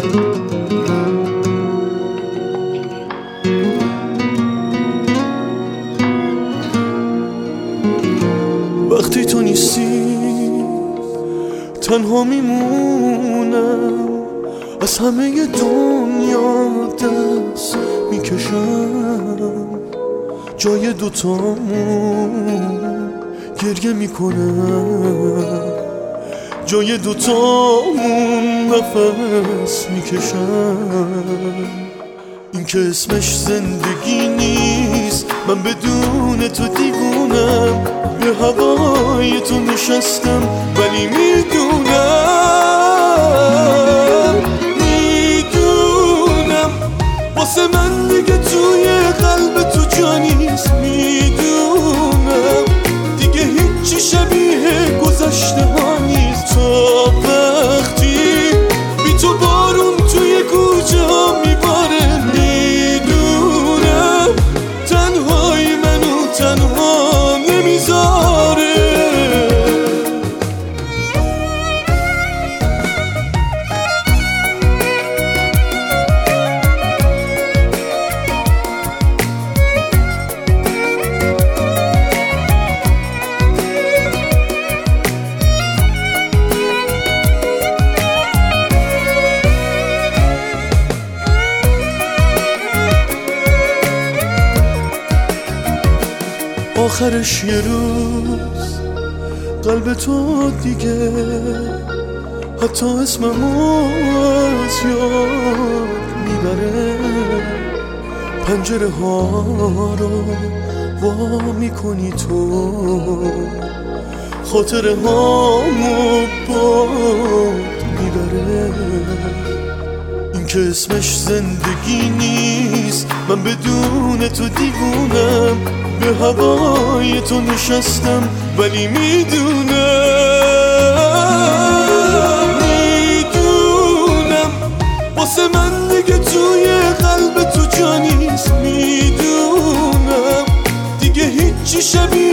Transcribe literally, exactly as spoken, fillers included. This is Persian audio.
وقتی تو نیستی تنها میمونم، از همه دنیا دست میکشم، جای دوتامون گریه میکنم، جای دوتامون نفس میکشم. این که اسمش زندگی نیست، من بدون تو دیوونم، به هوای تو نشستم ولی میدونم میدونم واسه من دیگه توی قلب تو جا نیست. میدونم دیگه هیچی شبیه گذشته ها نیست. تا وقتی بی تو بارون توی کوچه ها میباره، میدونم تنهایی منو تنها نمیذاره. آخرش یه روز قلب تو دیگه حتی اسممو از یاد میبره. پنجره ها رو وا میکنی تو، خاطره هامو باد میبره. این که اسمش زندگی نیست، من بدون تو دیوونم، به هوای تو نشستم ولی میدونم میدونم واسه من دیگه توی قلب تو جا نیست. میدونم دیگه هیچی شبیه